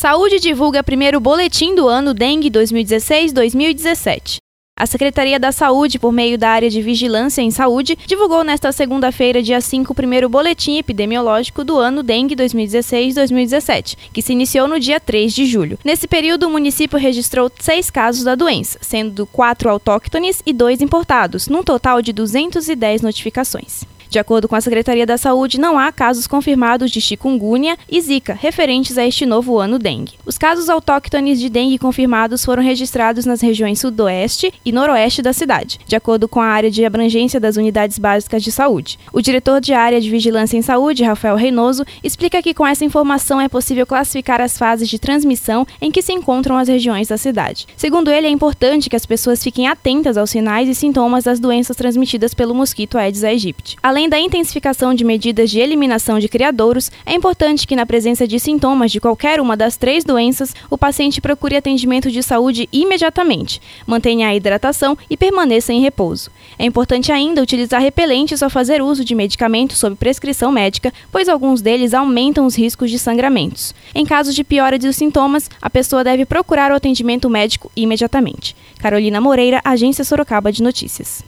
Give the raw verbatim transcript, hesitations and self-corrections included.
Saúde divulga primeiro boletim do ano Dengue dois mil e dezesseis a dois mil e dezessete. A Secretaria da Saúde, por meio da área de Vigilância em Saúde, divulgou nesta segunda-feira, dia cinco, o primeiro boletim epidemiológico do ano Dengue dois mil e dezesseis a dois mil e dezessete, que se iniciou no dia três de julho. Nesse período, o município registrou seis casos da doença, sendo quatro autóctones e dois importados, num total de duzentas e dez notificações. De acordo com a Secretaria da Saúde, não há casos confirmados de chikungunya e zika referentes a este novo ano dengue. Os casos autóctones de dengue confirmados foram registrados nas regiões sudoeste e noroeste da cidade, de acordo com a área de abrangência das unidades básicas de saúde. O diretor de área de Vigilância em Saúde, Rafael Reynoso, explica que com essa informação é possível classificar as fases de transmissão em que se encontram as regiões da cidade. Segundo ele, é importante que as pessoas fiquem atentas aos sinais e sintomas das doenças transmitidas pelo mosquito Aedes aegypti. Além da intensificação de medidas de eliminação de criadouros, é importante que, na presença de sintomas de qualquer uma das três doenças, o paciente procure atendimento de saúde imediatamente, mantenha a hidratação e permaneça em repouso. É importante ainda utilizar repelentes ou fazer uso de medicamentos sob prescrição médica, pois alguns deles aumentam os riscos de sangramentos. Em caso de piora dos sintomas, a pessoa deve procurar o atendimento médico imediatamente. Carolina Moreira, Agência Sorocaba de Notícias.